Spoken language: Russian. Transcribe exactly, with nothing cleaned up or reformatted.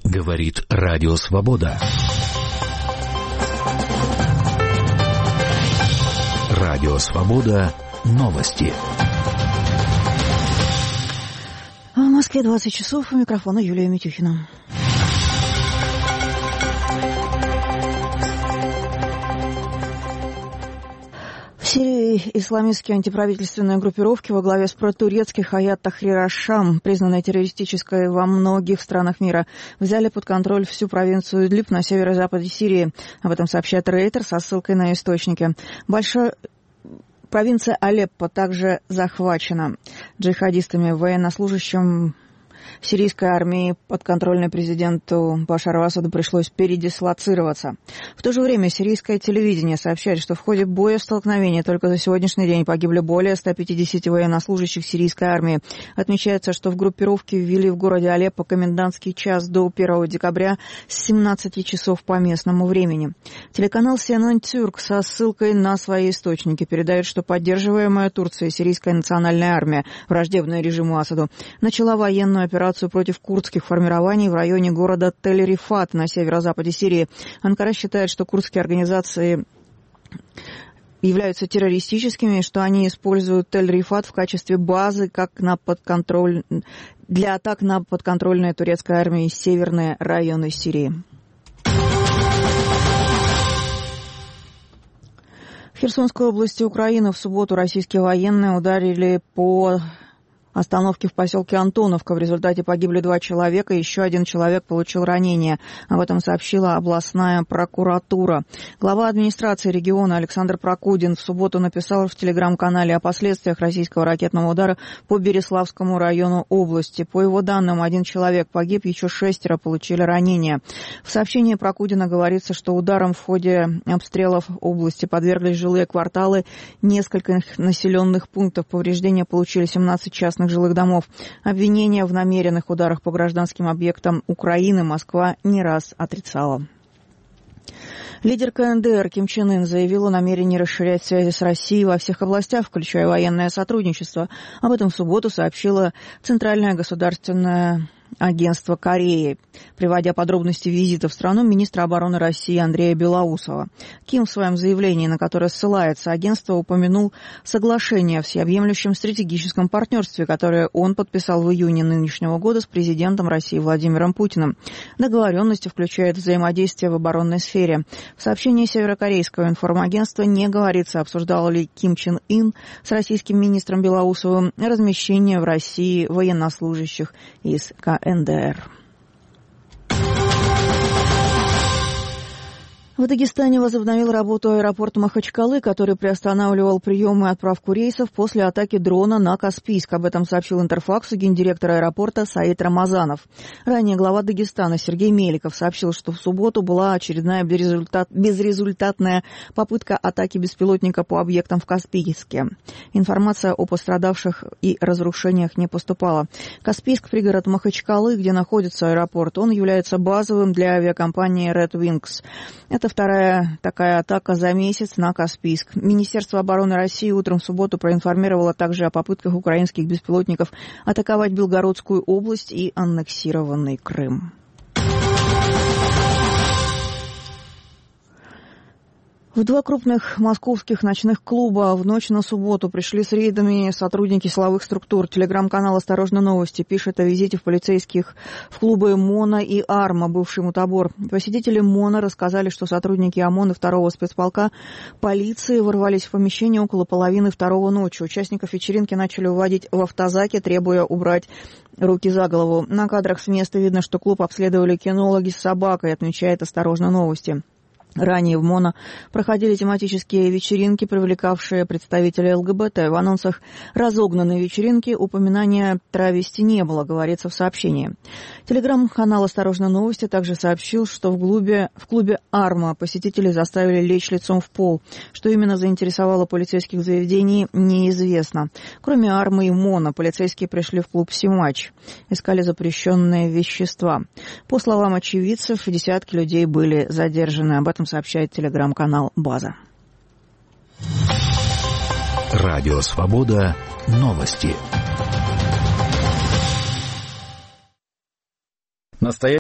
Говорит Радио Свобода. Радио Свобода. Новости. В Москве двадцать часов. У микрофона Юлия Митюхина. В Сирии исламистские антиправительственные группировки во главе с протурецким Хаят Тахрир аш-Шам, признанной террористической во многих странах мира, взяли под контроль всю провинцию Идлиб на северо-западе Сирии. Об этом сообщает Рейтер со ссылкой на источники. Большой... Провинция Алеппо также захвачена джихадистами. Военнослужащим сирийской армии, подконтрольной президенту Башару Асаду, пришлось передислоцироваться. В то же время сирийское телевидение сообщает, что в ходе боестолкновения только за сегодняшний день погибли более ста пятидесяти военнослужащих сирийской армии. Отмечается, что в группировке ввели в городе Алеппо комендантский час до первого декабря с семнадцати часов по местному времени. Телеканал си эн эн Тюрк со ссылкой на свои источники передает, что поддерживаемая Турцией сирийская национальная армия, враждебная режиму Асаду, начала военную операцию против курдских формирований в районе города Тель-Рифат на северо-западе Сирии. Анкара считает, что курдские организации являются террористическими, что они используют Тель-Рифат в качестве базы как на подконтроль... для атак на подконтрольные турецкой армии северные районы Сирии. В Херсонской области Украины в субботу российские военные ударили по остановки в поселке Антоновка. В результате погибли два человека, еще один человек получил ранение. Об этом сообщила областная прокуратура. Глава администрации региона Александр Прокудин в субботу написал в телеграм-канале о последствиях российского ракетного удара по Береславскому району области. По его данным, один человек погиб, еще шестеро получили ранения. В сообщении Прокудина говорится, что ударом в ходе обстрелов области подверглись жилые кварталы нескольких населенных пунктов. Повреждения получили семнадцать частных жилых домов. Обвинения в намеренных ударах по гражданским объектам Украины Москва не раз отрицала. Лидер ка эн дэ эр Ким Чен Ын заявил о намерении расширять связи с Россией во всех областях, включая военное сотрудничество. Об этом в субботу сообщила Центральное государственное агентство Кореи, приводя подробности визита в страну министра обороны России Андрея Белоусова. Ким в своем заявлении, на которое ссылается агентство, упомянул соглашение о всеобъемлющем стратегическом партнерстве, которое он подписал в июне нынешнего года с президентом России Владимиром Путиным. Договоренности включают взаимодействие в оборонной сфере. В сообщении северокорейского информагентства не говорится, обсуждал ли Ким Чен Ын с российским министром Белоусовым размещение в России военнослужащих из ка эн дэ эр. В Дагестане возобновил работу аэропорт Махачкалы, который приостанавливал прием и отправку рейсов после атаки дрона на Каспийск. Об этом сообщил Интерфаксу гендиректор аэропорта Саид Рамазанов. Ранее глава Дагестана Сергей Меликов сообщил, что в субботу была очередная безрезультат... безрезультатная попытка атаки беспилотника по объектам в Каспийске. Информация о пострадавших и разрушениях не поступала. Каспийск – пригород Махачкалы, где находится аэропорт. Он является базовым для авиакомпании Red Wings. Это вторая такая атака за месяц на Каспийск. Министерство обороны России утром в субботу проинформировало также о попытках украинских беспилотников атаковать Белгородскую область и аннексированный Крым. В два крупных московских ночных клуба в ночь на субботу пришли с рейдами сотрудники силовых структур. Телеграм-канал «Осторожно, новости» пишет о визите в полицейских в клубы «Мона» и «Арма», бывший мутабор. Посетители «Мона» рассказали, что сотрудники ОМОНа второго спецполка полиции ворвались в помещение около половины второго ночи. Участников вечеринки начали уводить в автозаке, требуя убрать руки за голову. На кадрах с места видно, что клуб обследовали кинологи с собакой, отмечает «Осторожно, новости». Ранее в МОНО проходили тематические вечеринки, привлекавшие представителей эл гэ бэ тэ. В анонсах разогнанной вечеринки упоминания травести не было, говорится в сообщении. Телеграм-канал «Осторожно, новости» также сообщил, что в клубе, в клубе «Арма» посетители заставили лечь лицом в пол. Что именно заинтересовало полицейских в заведении, неизвестно. Кроме «Армы» и МОНО, полицейские пришли в клуб «Симач». Искали запрещенные вещества. По словам очевидцев, десятки людей были задержаны. Об этом сообщает телеграм-канал «База». Радио Свобода. Новости. Настоящий